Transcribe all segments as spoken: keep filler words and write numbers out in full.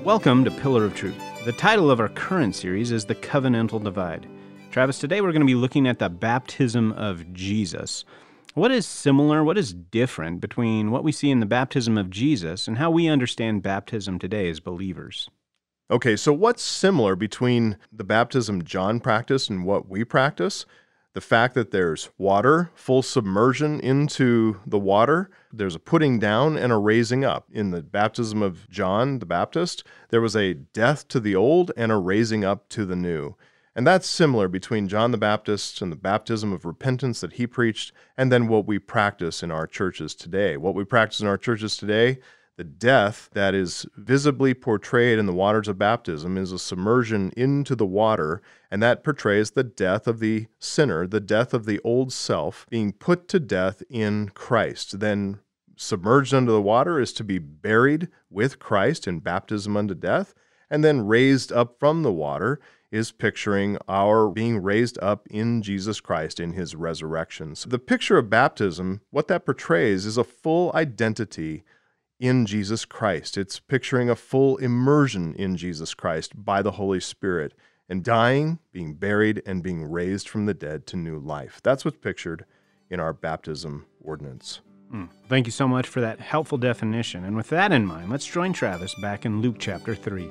Welcome to Pillar of Truth. The title of our current series is The Covenantal Divide. Travis, today we're going to be looking at the baptism of Jesus. What is similar, what is different between what we see in the baptism of Jesus and how we understand baptism today as believers? Okay, so what's similar between the baptism John practiced and what we practice? The fact that there's water, full submersion into the water, there's a putting down and a raising up. In the baptism of John the Baptist, there was a death to the old and a raising up to the new. And that's similar between John the Baptist and the baptism of repentance that he preached, and then what we practice in our churches today. What we practice in our churches today, the death that is visibly portrayed in the waters of baptism is a submersion into the water, and that portrays the death of the sinner, the death of the old self, being put to death in Christ. Then submerged under the water is to be buried with Christ in baptism unto death, and then raised up from the water is picturing our being raised up in Jesus Christ in his resurrection. So the picture of baptism, what that portrays is a full identity in Jesus Christ. It's picturing a full immersion in Jesus Christ by the Holy Spirit, and dying, being buried, and being raised from the dead to new life. That's what's pictured in our baptism ordinance. Mm. Thank you so much for that helpful definition. And with that in mind, let's join Travis back in Luke chapter three.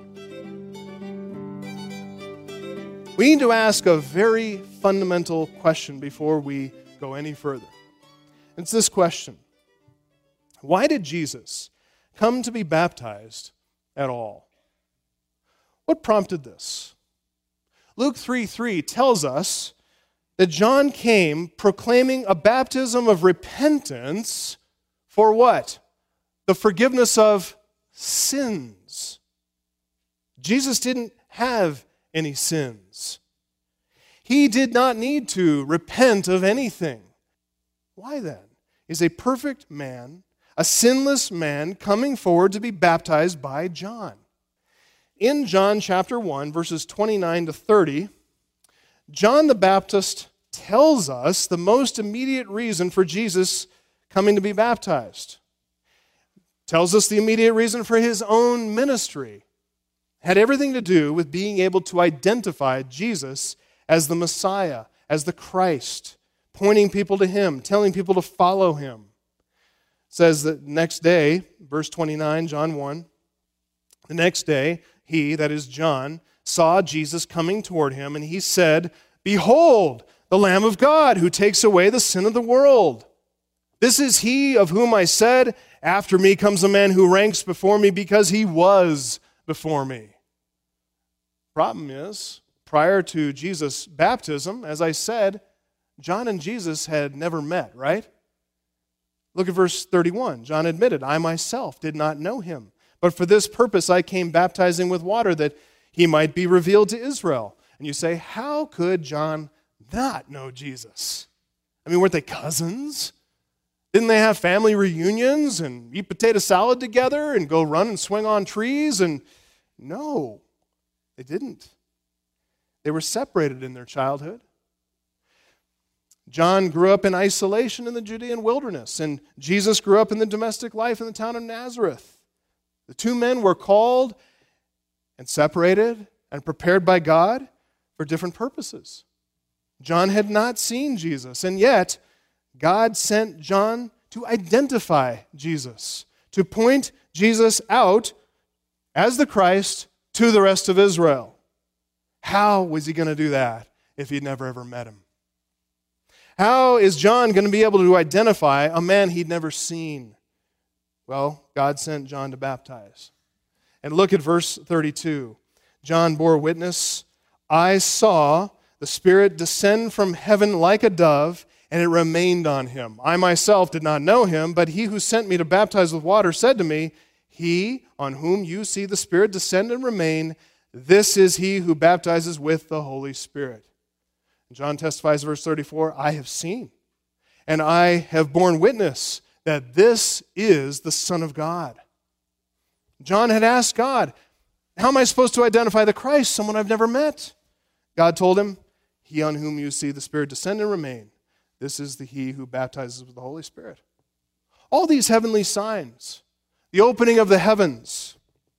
We need to ask a very fundamental question before we go any further. It's this question: why did Jesus come to be baptized at all? What prompted this? Luke three three tells us that John came proclaiming a baptism of repentance for what? The forgiveness of sins. Jesus didn't have any sins. He did not need to repent of anything. Why then is a perfect man, a sinless man, coming forward to be baptized by John? In John chapter one, verses twenty-nine to thirty, John the Baptist tells us the most immediate reason for Jesus coming to be baptized. Tells us the immediate reason for his own ministry. Had everything to do with being able to identify Jesus as the Messiah, as the Christ, pointing people to him, telling people to follow him. It says that next day, verse twenty-nine, John one, the next day, he, that is John, saw Jesus coming toward him, and he said, "Behold, the Lamb of God, who takes away the sin of the world. This is he of whom I said, after me comes a man who ranks before me because he was before me." Problem is, prior to Jesus' baptism, as I said, John and Jesus had never met, right? Look at verse thirty-one. John admitted, "I myself did not know him, but for this purpose I came baptizing with water, that he might be revealed to Israel." And you say, how could John not know Jesus? I mean, weren't they cousins? Didn't they have family reunions and eat potato salad together and go run and swing on trees? And no, they didn't. They were separated in their childhood. John grew up in isolation in the Judean wilderness, and Jesus grew up in the domestic life in the town of Nazareth. The two men were called and separated and prepared by God for different purposes. John had not seen Jesus, and yet God sent John to identify Jesus, to point Jesus out as the Christ to the rest of Israel. How was he going to do that if he'd never ever met him? How is John going to be able to identify a man he'd never seen? Well, God sent John to baptize. And look at verse thirty-two. John bore witness, "I saw the Spirit descend from heaven like a dove, and it remained on him. I myself did not know him, but he who sent me to baptize with water said to me, 'He on whom you see the Spirit descend and remain, this is he who baptizes with the Holy Spirit.'" John testifies, verse thirty-four, "I have seen, and I have borne witness that this is the Son of God." John had asked God, how am I supposed to identify the Christ, someone I've never met? God told him, "He on whom you see the Spirit descend and remain, this is the he who baptizes with the Holy Spirit." All these heavenly signs, the opening of the heavens,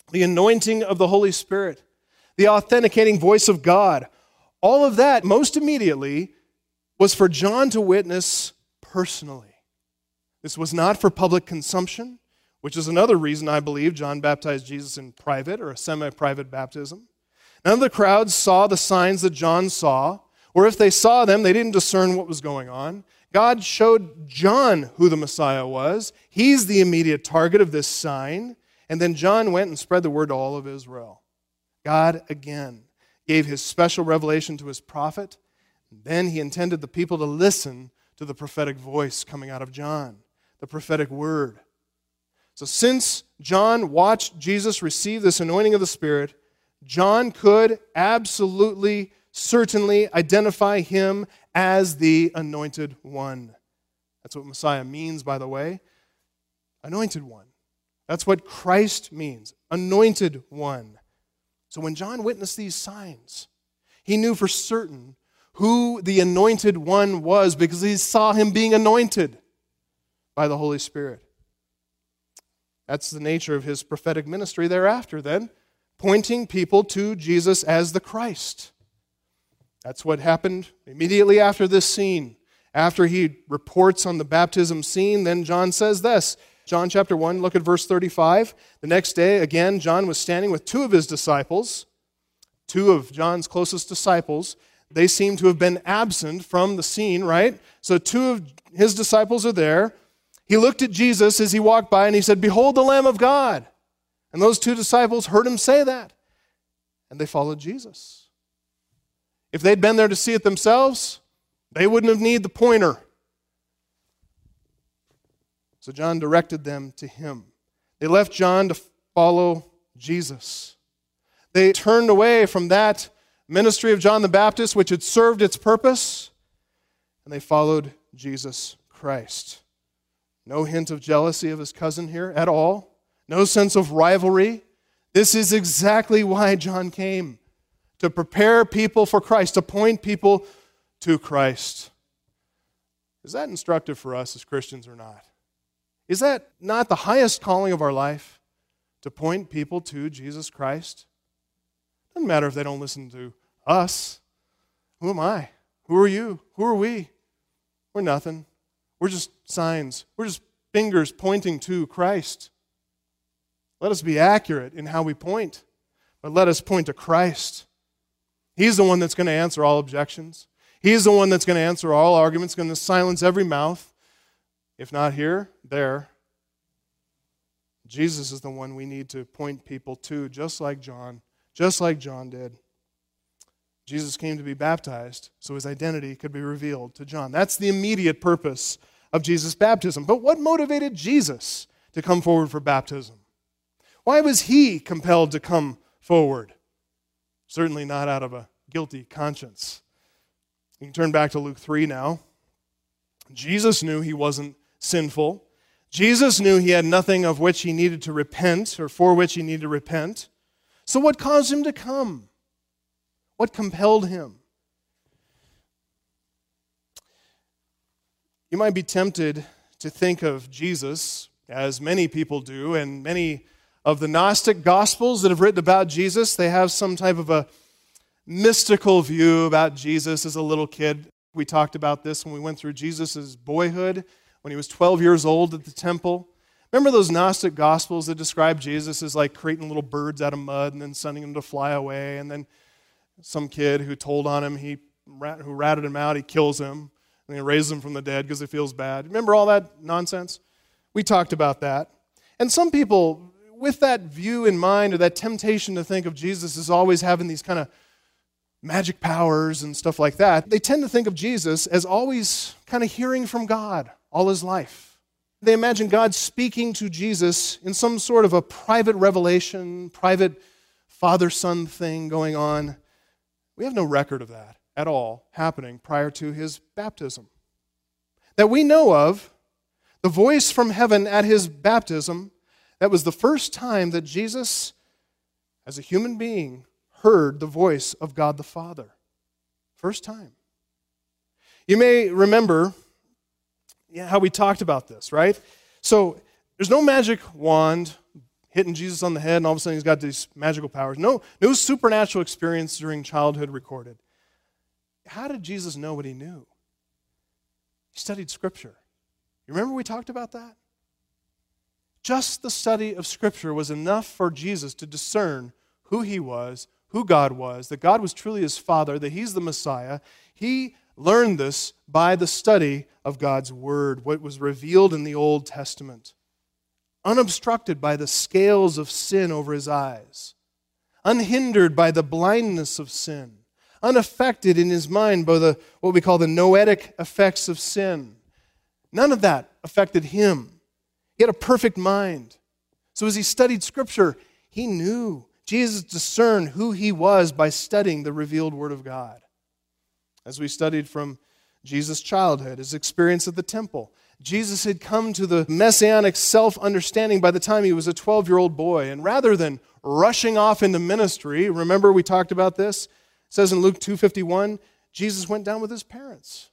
the anointing of the Holy Spirit, the authenticating voice of God. All of that, most immediately, was for John to witness personally. This was not for public consumption, which is another reason I believe John baptized Jesus in private or a semi-private baptism. None of the crowds saw the signs that John saw, or if they saw them, they didn't discern what was going on. God showed John who the Messiah was. He's the immediate target of this sign. And then John went and spread the word to all of Israel. God, again, gave his special revelation to his prophet. Then he intended the people to listen to the prophetic voice coming out of John, the prophetic word. So since John watched Jesus receive this anointing of the Spirit, John could absolutely, certainly identify him as the anointed one. That's what Messiah means, by the way. Anointed one. That's what Christ means. Anointed one. So when John witnessed these signs, he knew for certain who the anointed one was because he saw him being anointed by the Holy Spirit. That's the nature of his prophetic ministry thereafter then, pointing people to Jesus as the Christ. That's what happened immediately after this scene. After he reports on the baptism scene, then John says this. John chapter one, look at verse thirty-five. The next day, again, John was standing with two of his disciples, two of John's closest disciples. They seem to have been absent from the scene, right? So two of his disciples are there. He looked at Jesus as he walked by and he said, "Behold the Lamb of God." And those two disciples heard him say that. And they followed Jesus. If they'd been there to see it themselves, they wouldn't have needed the pointer. So John directed them to him. They left John to follow Jesus. They turned away from that ministry of John the Baptist, which had served its purpose, and they followed Jesus Christ. No hint of jealousy of his cousin here at all. No sense of rivalry. This is exactly why John came, to prepare people for Christ, to point people to Christ. Is that instructive for us as Christians or not? Is that not the highest calling of our life, to point people to Jesus Christ? Doesn't matter if they don't listen to us. Who am I? Who are you? Who are we? We're nothing. We're just signs. We're just fingers pointing to Christ. Let us be accurate in how we point, but let us point to Christ. He's the one that's going to answer all objections. He's the one that's going to answer all arguments, going to silence every mouth. If not here, there. Jesus is the one we need to point people to, just like John, just like John did. Jesus came to be baptized so his identity could be revealed to John. That's the immediate purpose of Jesus' baptism. But what motivated Jesus to come forward for baptism? Why was he compelled to come forward? Certainly not out of a guilty conscience. You can turn back to Luke three now. Jesus knew he wasn't sinful. Jesus knew he had nothing of which he needed to repent or for which he needed to repent. So what caused him to come? What compelled him? You might be tempted to think of Jesus, as many people do, and many of the Gnostic Gospels that have written about Jesus, they have some type of a mystical view about Jesus as a little kid. We talked about this when we went through Jesus' boyhood, when he was twelve years old at the temple. Remember those Gnostic Gospels that describe Jesus as like creating little birds out of mud and then sending them to fly away, and then some kid who told on him, he who ratted him out, he kills him, and he raises him from the dead because he feels bad. Remember all that nonsense? We talked about that. And some people, with that view in mind, or that temptation to think of Jesus as always having these kind of magic powers and stuff like that, they tend to think of Jesus as always kind of hearing from God all his life. They imagine God speaking to Jesus in some sort of a private revelation, private father-son thing going on. We have no record of that at all happening prior to his baptism. That we know of, the voice from heaven at his baptism, that was the first time that Jesus, as a human being, heard the voice of God the Father. First time. You may remember yeah, how we talked about this, right? So there's no magic wand hitting Jesus on the head, and all of a sudden he's got these magical powers. No, no supernatural experience during childhood recorded. How did Jesus know what he knew? He studied Scripture. You remember we talked about that? Just the study of Scripture was enough for Jesus to discern who he was, who God was, that God was truly his Father, that he's the Messiah. He learned this by the study of God's Word, what was revealed in the Old Testament, unobstructed by the scales of sin over his eyes, unhindered by the blindness of sin, unaffected in his mind by the what we call the noetic effects of sin. None of that affected him. He had a perfect mind. So as he studied Scripture, he knew. Jesus discerned who he was by studying the revealed Word of God. As we studied from Jesus' childhood, his experience at the temple, Jesus had come to the messianic self-understanding by the time he was a twelve-year-old boy. And rather than rushing off into ministry, remember we talked about this? It says in Luke two fifty-one, Jesus went down with his parents.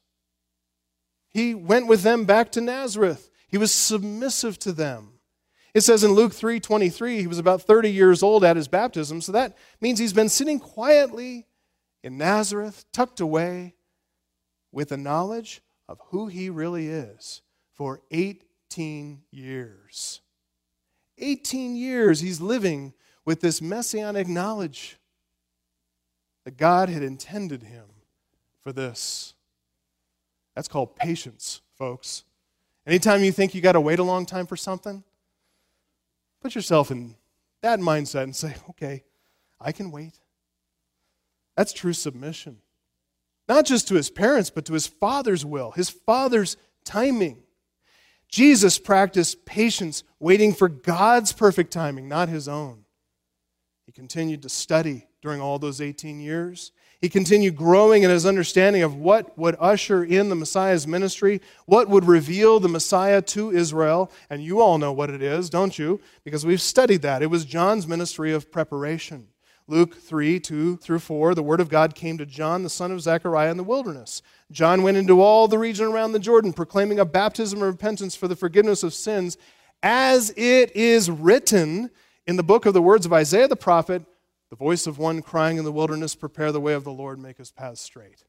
He went with them back to Nazareth. He was submissive to them. It says in Luke three twenty-three, he was about thirty years old at his baptism, so that means he's been sitting quietly in Nazareth, tucked away, with the knowledge of who he really is for eighteen years. eighteen years he's living with this messianic knowledge that God had intended him for this. That's called patience, folks. Anytime you think you got to wait a long time for something, put yourself in that mindset and say, okay, I can wait. That's true submission. Not just to his parents, but to his Father's will, his Father's timing. Jesus practiced patience, waiting for God's perfect timing, not his own. He continued to study during all those eighteen years. He continued growing in his understanding of what would usher in the Messiah's ministry, what would reveal the Messiah to Israel. And you all know what it is, don't you? Because we've studied that. It was John's ministry of preparation. Luke three, two through four, the word of God came to John, the son of Zechariah, in the wilderness. John went into all the region around the Jordan, proclaiming a baptism of repentance for the forgiveness of sins, as it is written in the book of the words of Isaiah the prophet, the voice of one crying in the wilderness, prepare the way of the Lord, make his paths straight.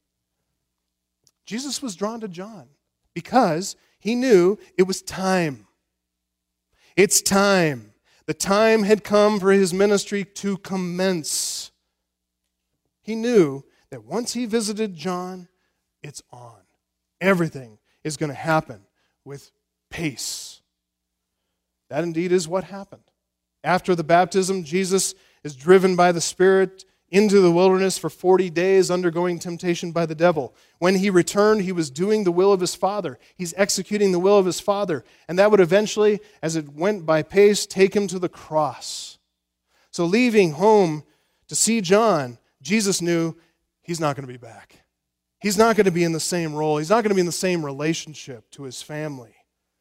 Jesus was drawn to John because he knew it was time. It's time. The time had come for his ministry to commence. He knew that once he visited John, it's on. Everything is going to happen with pace. That indeed is what happened. After the baptism, Jesus is driven by the Spirit into the wilderness for forty days, undergoing temptation by the devil. When he returned, he was doing the will of his Father. He's executing the will of his Father. And that would eventually, as it went by pace, take him to the cross. So leaving home to see John, Jesus knew he's not going to be back. He's not going to be in the same role. He's not going to be in the same relationship to his family.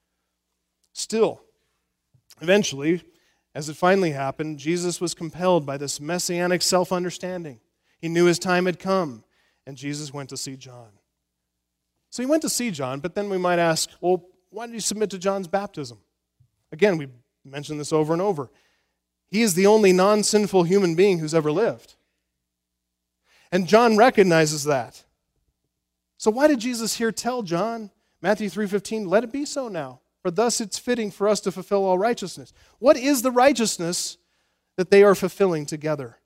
Still, eventually, as it finally happened, Jesus was compelled by this messianic self-understanding. He knew his time had come, and Jesus went to see John. So he went to see John, but then we might ask, well, why did he submit to John's baptism? Again, we mentioned this over and over. He is the only non-sinful human being who's ever lived. And John recognizes that. So why did Jesus here tell John, Matthew three fifteen, let it be so now? For thus it's fitting for us to fulfill all righteousness. What is the righteousness that they are fulfilling together?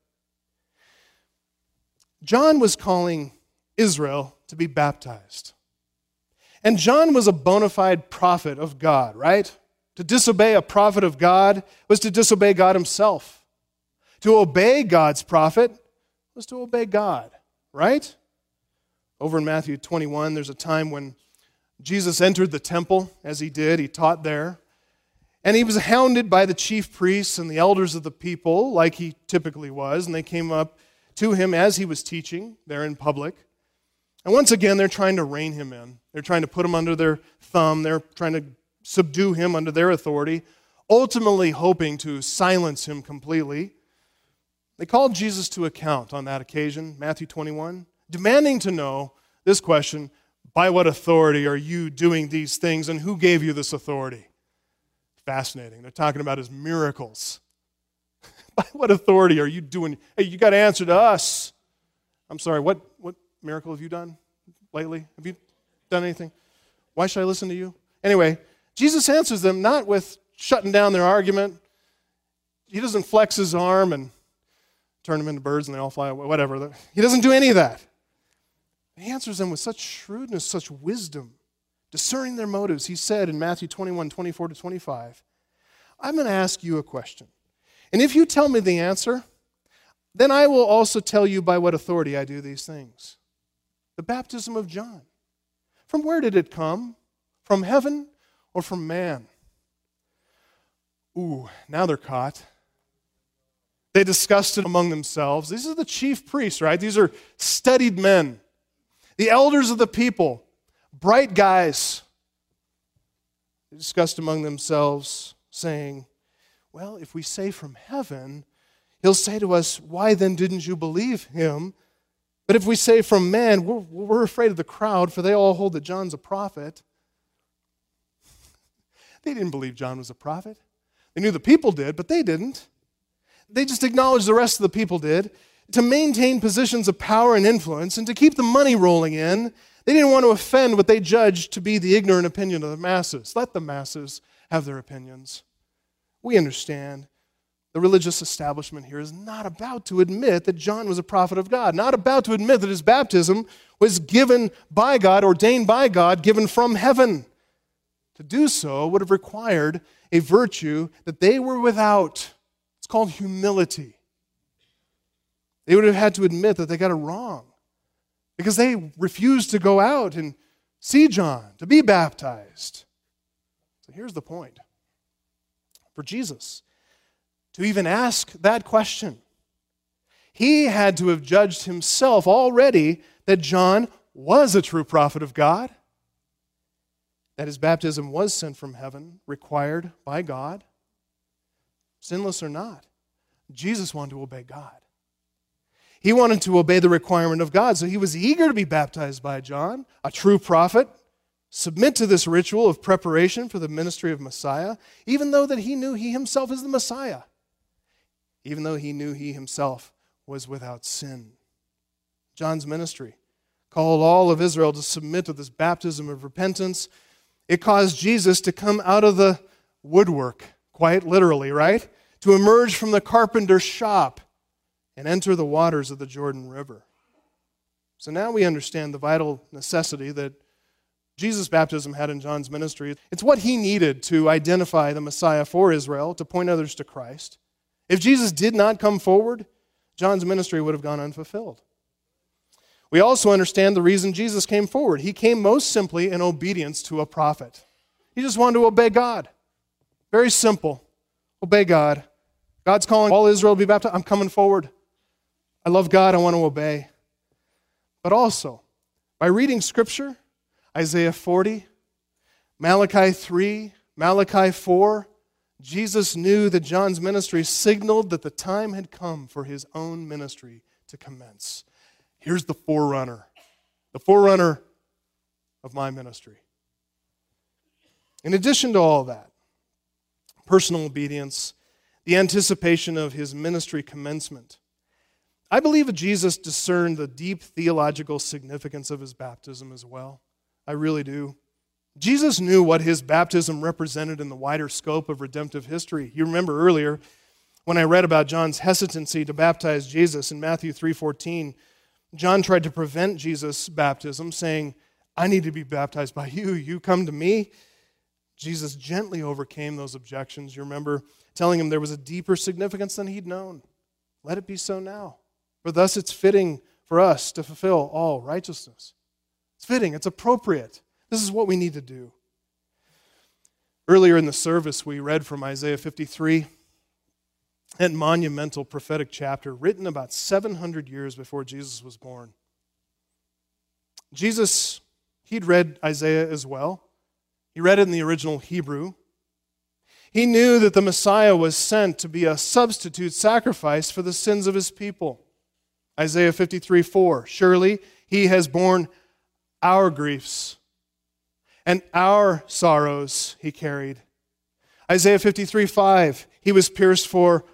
John was calling Israel to be baptized. And John was a bona fide prophet of God, right? To disobey a prophet of God was to disobey God himself. To obey God's prophet was to obey God, right? Over in Matthew twenty-one, there's a time when Jesus entered the temple, as he did. He taught there. And he was hounded by the chief priests and the elders of the people, like he typically was. And they came up to him as he was teaching there in public. And once again, they're trying to rein him in. They're trying to put him under their thumb. They're trying to subdue him under their authority, ultimately hoping to silence him completely. They called Jesus to account on that occasion, Matthew twenty-one, demanding to know this question: by what authority are you doing these things, and who gave you this authority? Fascinating. They're talking about his miracles. By what authority are you doing? Hey, you got to answer to us. I'm sorry, what, what miracle have you done lately? Have you done anything? Why should I listen to you? Anyway, Jesus answers them not with shutting down their argument. He doesn't flex his arm and turn them into birds and they all fly away, whatever. He doesn't do any of that. He answers them with such shrewdness, such wisdom, discerning their motives. He said in Matthew twenty-one, twenty-four to twenty-five, I'm going to ask you a question. And if you tell me the answer, then I will also tell you by what authority I do these things. The baptism of John. From where did it come? From heaven or from man? Ooh, now they're caught. They discussed it among themselves. These are the chief priests, right? These are studied men. The elders of the people, bright guys. They discussed among themselves, saying, well, if we say from heaven, he'll say to us, why then didn't you believe him? But if we say from man, we're, we're afraid of the crowd, for they all hold that John's a prophet. They didn't believe John was a prophet. They knew the people did, but they didn't. They just acknowledged the rest of the people did. To maintain positions of power and influence and to keep the money rolling in, they didn't want to offend what they judged to be the ignorant opinion of the masses. Let the masses have their opinions. We understand the religious establishment here is not about to admit that John was a prophet of God, not about to admit that his baptism was given by God, ordained by God, given from heaven. To do so would have required a virtue that they were without. It's called humility. They would have had to admit that they got it wrong because they refused to go out and see John, to be baptized. So here's the point. For Jesus to even ask that question, he had to have judged himself already that John was a true prophet of God, that his baptism was sent from heaven, required by God, sinless or not. Jesus wanted to obey God. He wanted to obey the requirement of God, so he was eager to be baptized by John, a true prophet, submit to this ritual of preparation for the ministry of Messiah, even though that he knew he himself is the Messiah, even though he knew he himself was without sin. John's ministry called all of Israel to submit to this baptism of repentance. It caused Jesus to come out of the woodwork, quite literally, right? To emerge from the carpenter's shop and enter the waters of the Jordan River. So now we understand the vital necessity that Jesus' baptism had in John's ministry. It's what he needed to identify the Messiah for Israel, to point others to Christ. If Jesus did not come forward, John's ministry would have gone unfulfilled. We also understand the reason Jesus came forward. He came most simply in obedience to a prophet. He just wanted to obey God. Very simple. Obey God. God's calling all Israel to be baptized. I'm coming forward. I love God. I want to obey. But also, by reading Scripture, Isaiah forty, Malachi three, Malachi four, Jesus knew that John's ministry signaled that the time had come for his own ministry to commence. Here's the forerunner, the forerunner of my ministry. In addition to all that, personal obedience, the anticipation of his ministry commencement, I believe that Jesus discerned the deep theological significance of his baptism as well. I really do. Jesus knew what his baptism represented in the wider scope of redemptive history. You remember earlier when I read about John's hesitancy to baptize Jesus in Matthew three fourteen, John tried to prevent Jesus' baptism, saying, I need to be baptized by you. You come to me. Jesus gently overcame those objections. You remember telling him there was a deeper significance than he'd known. Let it be so now. For thus it's fitting for us to fulfill all righteousness. It's fitting. It's appropriate. This is what we need to do. Earlier in the service, we read from Isaiah fifty-three, that monumental prophetic chapter written about seven hundred years before Jesus was born. Jesus, he'd read Isaiah as well. He read it in the original Hebrew. He knew that the Messiah was sent to be a substitute sacrifice for the sins of his people. Isaiah fifty-three four, surely he has borne our griefs and our sorrows he carried. Isaiah fifty-three five, he was pierced for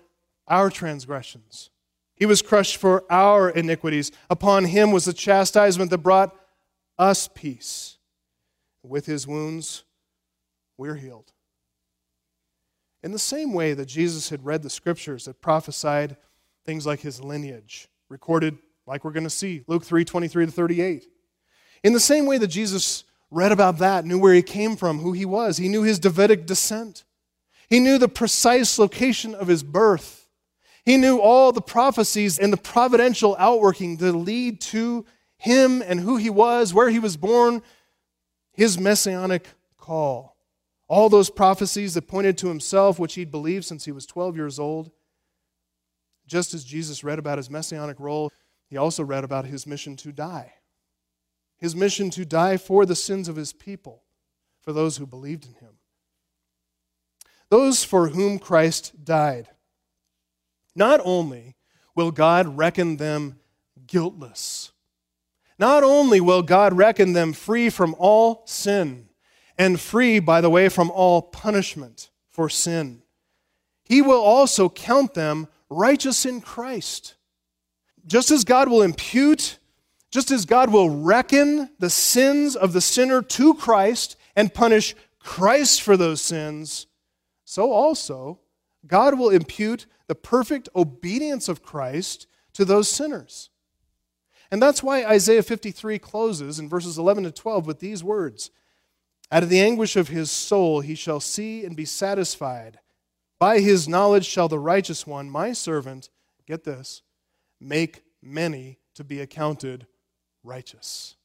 our transgressions. He was crushed for our iniquities. Upon him was the chastisement that brought us peace. With his wounds, we're healed. In the same way that Jesus had read the scriptures that prophesied things like his lineage, recorded like we're going to see, Luke three, twenty-three to thirty-eight. In the same way that Jesus read about that, knew where he came from, who he was. He knew his Davidic descent. He knew the precise location of his birth. He knew all the prophecies and the providential outworking that lead to him and who he was, where he was born, his messianic call. All those prophecies that pointed to himself, which he'd believed since he was twelve years old. Just as Jesus read about his messianic role, he also read about his mission to die. His mission to die for the sins of his people, for those who believed in him. Those for whom Christ died. Not only will God reckon them guiltless, not only will God reckon them free from all sin, and free, by the way, from all punishment for sin, he will also count them righteous in Christ. Just as God will impute, just as God will reckon the sins of the sinner to Christ and punish Christ for those sins, so also God will impute the perfect obedience of Christ to those sinners. And that's why Isaiah fifty-three closes in verses eleven to twelve with these words. Out of the anguish of his soul he shall see and be satisfied. By his knowledge shall the righteous one, my servant, get this, make many to be accounted righteous.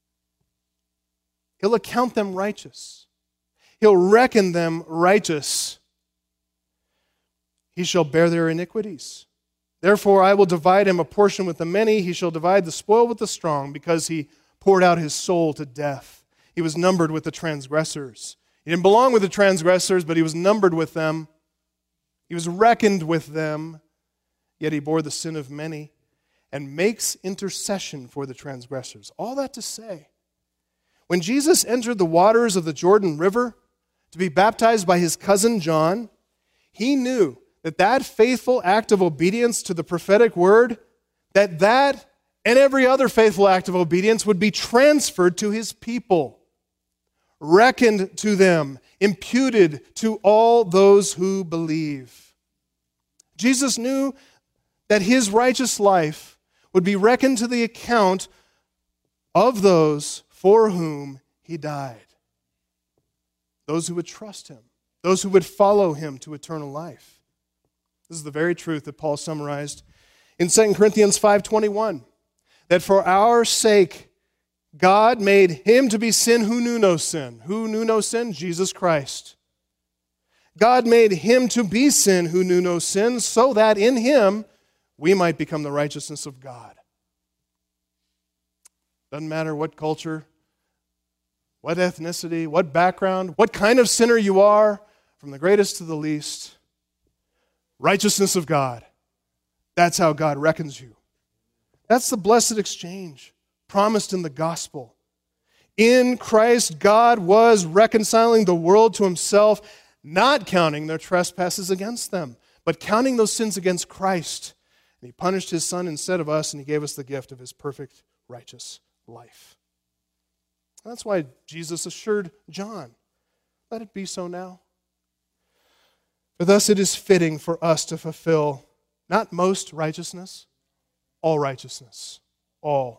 He'll account them righteous. He'll reckon them righteous. He shall bear their iniquities. Therefore I will divide him a portion with the many. He shall divide the spoil with the strong, because he poured out his soul to death. He was numbered with the transgressors. He didn't belong with the transgressors, but he was numbered with them. He was reckoned with them, yet he bore the sin of many and makes intercession for the transgressors. All that to say, when Jesus entered the waters of the Jordan River to be baptized by his cousin John, he knew that that faithful act of obedience to the prophetic word, that that and every other faithful act of obedience would be transferred to his people, reckoned to them, imputed to all those who believe. Jesus knew that his righteous life would be reckoned to the account of those for whom he died. Those who would trust him, those who would follow him to eternal life. This is the very truth that Paul summarized in Second Corinthians five twenty-one, that for our sake God made him to be sin who knew no sin. Who knew no sin? Jesus Christ. God made him to be sin who knew no sin, so that in him we might become the righteousness of God. Doesn't matter what culture, what ethnicity, what background, what kind of sinner you are, from the greatest to the least, righteousness of God. That's how God reckons you. That's the blessed exchange promised in the gospel. In Christ, God was reconciling the world to himself, not counting their trespasses against them, but counting those sins against Christ. And he punished his Son instead of us, and he gave us the gift of his perfect, righteous life. And that's why Jesus assured John, let it be so now. For thus it is fitting for us to fulfill not most righteousness, all righteousness. All.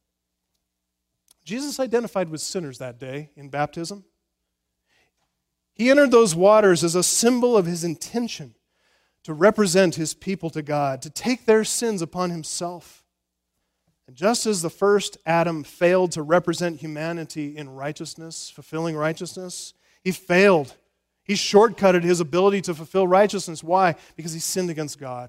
Jesus identified with sinners that day in baptism. He entered those waters as a symbol of his intention to represent his people to God, to take their sins upon himself. And just as the first Adam failed to represent humanity in righteousness, fulfilling righteousness, he failed. He shortcutted his ability to fulfill righteousness. Why? Because he sinned against God.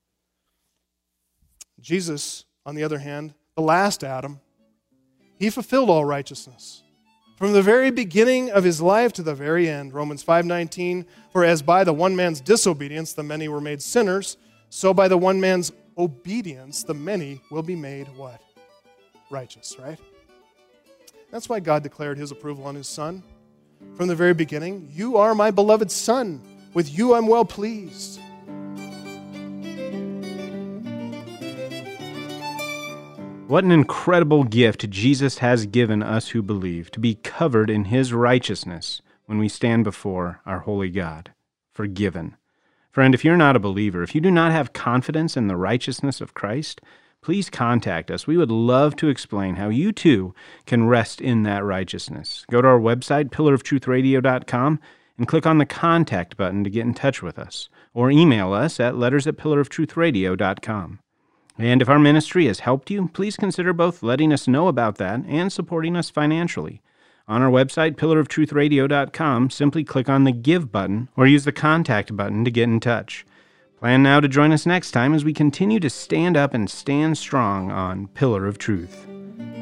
Jesus, on the other hand, the last Adam, he fulfilled all righteousness. From the very beginning of his life to the very end, Romans five nineteen, for as by the one man's disobedience the many were made sinners, so by the one man's obedience the many will be made what? Righteous, right? That's why God declared his approval on his Son. From the very beginning, you are my beloved Son. With you I'm well pleased. What an incredible gift Jesus has given us who believe, to be covered in his righteousness when we stand before our holy God, forgiven. Friend, if you're not a believer, if you do not have confidence in the righteousness of Christ, please contact us. We would love to explain how you too can rest in that righteousness. Go to our website, pillar of truth radio dot com, and click on the contact button to get in touch with us, or email us at letters at pillar of truth radio dot com. And if our ministry has helped you, please consider both letting us know about that and supporting us financially. On our website, pillar of truth radio dot com, simply click on the Give button or use the Contact button to get in touch. Plan now to join us next time as we continue to stand up and stand strong on Pillar of Truth.